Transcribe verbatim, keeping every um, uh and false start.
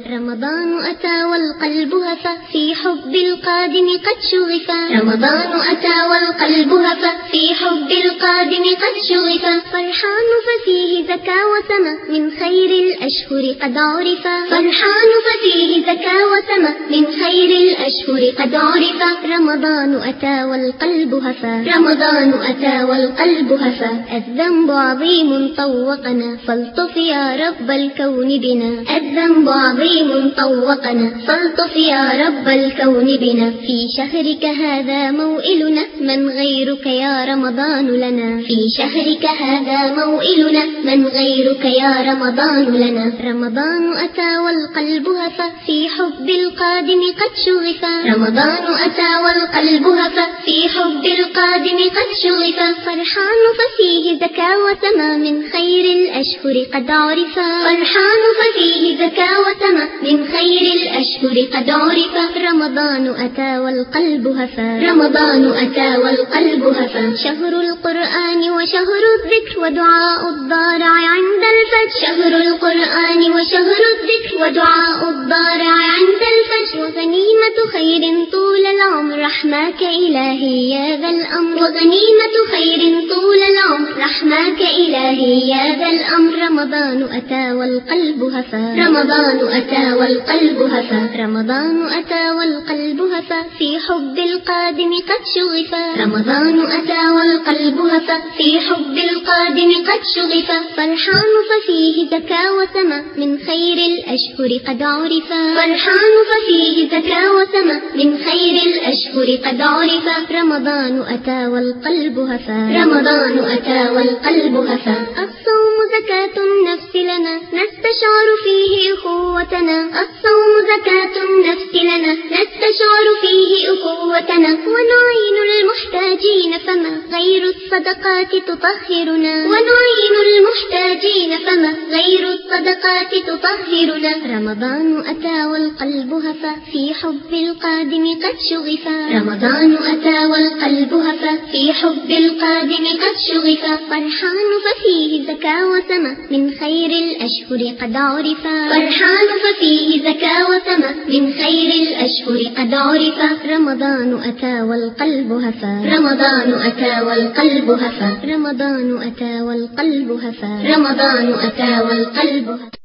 رمضان أتى والقلب هفى في حب القادم قد شغفا. رمضان أتى والقلب هفى في حب القادم قد شغفا. فرحان ففيه زكى وسمى من خير الأشهر قد عرفا. فرحان ففيه زكى وسمى من خير الأشهر قد عرفا. رمضان أتى والقلب هفى. رمضان أتى والقلب هفى. الذنب عظيم طوقنا فالطف يا رب الكون بنا. الذنب عظيم طوقنا فالطف يا رب الكون بنا. في شهرك هذا موئلنا من غيرك يا رمضان لنا. في شهرك هذا موئلنا من غيرك يا رمضان لنا. رمضان أتى والقلب هفى في حب القادم قد شغفا. رمضان أتى والقلب هفى في حب القادم قد شغفا. فرحان ففيه زكى وسمى من خير الأشهر قد عرفا. فرحان ففيه زكى وسمى من خير الأشهر قد عرفا. رمضان أتى والقلب هفى. رمضان أتى والقلب هفى. شهر القرآن وشهر الذكر ودعاء الضارع عند الفجر. شهر القرآن وشهر الذكر ودعاء الضارع عند الفجر. وغنيمة خير طول العمر رحماك إلهي يا ذا الأمر. وغنيمة خير طول العمر رحماك إلهي يا ذا الأمر. رمضان أتى والقلب هفى. رمضان أتى والقلب هفى. رمضان أتى والقلب هفى في حب القادم قد شغفا. رمضان أتى والقلب هفى في حب القادم قد شغفا. فرحان ففيه زكى وسمى من خير الأشهر قد عرفا. فرحان ففيه زكى وسمى من خير الأشهر قد عرفا. رمضان أتى والقلب هفى. رمضان أتى والقلب هفى. الصوم زكاة النفس لنا نستشعر فيه أخوتنا. الصوم زكاة النفس لنا نستشعر فيه أخوتنا. ونعين المحتاجين فما غير الصدقات تطهرنا. ونعين المحتاجين فما غير الصدقات تطهرنا. رمضان أتى والقلب هفى في حب القادم قد شغفا. رمضان أتى والقلب هفى في حب القادم قد شغفا. فرحان ففيه زكى وسمى من خير الأشهر قد عرفا. فرحان ففيه زكى وسمى من خير الأشهر قد عرفا. رمضان أتى والقلب هفى. رمضان أتى والقلب هفى. رمضان أتى والقلب هفى. رمضان أتى والقلب هفى.